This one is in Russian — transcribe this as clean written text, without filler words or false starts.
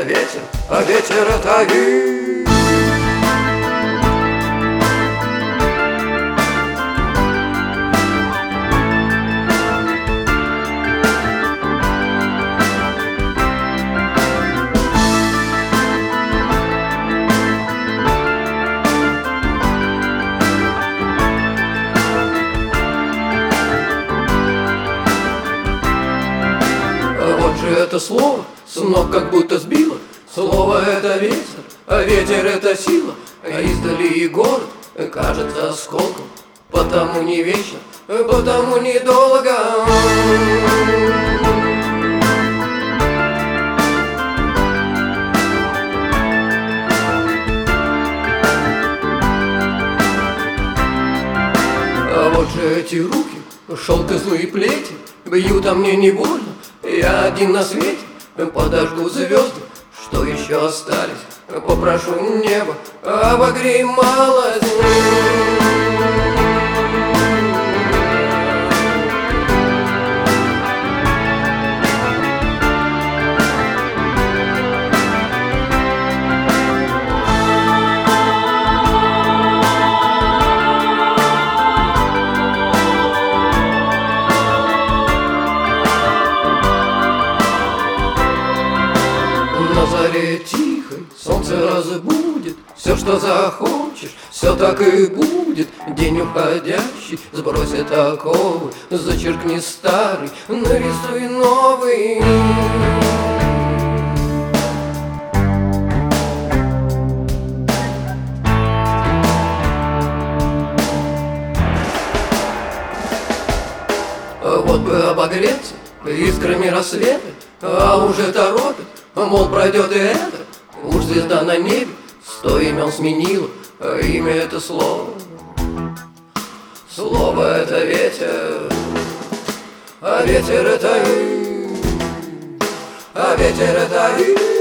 ветер, а ветер это и. Вот же это слово с ног как будто сбило. Слово это ветер, а ветер это сила. А издали и город кажется осколком. Потому не вечно, потому недолго. А вот же эти руки, шелк и злые плети, бьют, а мне не больно. Я один на свете, подожду звезды, что еще остались. Попрошу небо, обогрей малость. На заре тихой солнце разбудит все, что захочешь, все так и будет. День уходящий сбросит оковы, зачеркни старый, нарисуй новый. Вот бы обогреться искрами рассвета, а уже торопит, мол, пройдет и это. Уж звезда на небе 100 имен сменила, а имя это слово. Слово это ветер, а ветер это и. А ветер это и.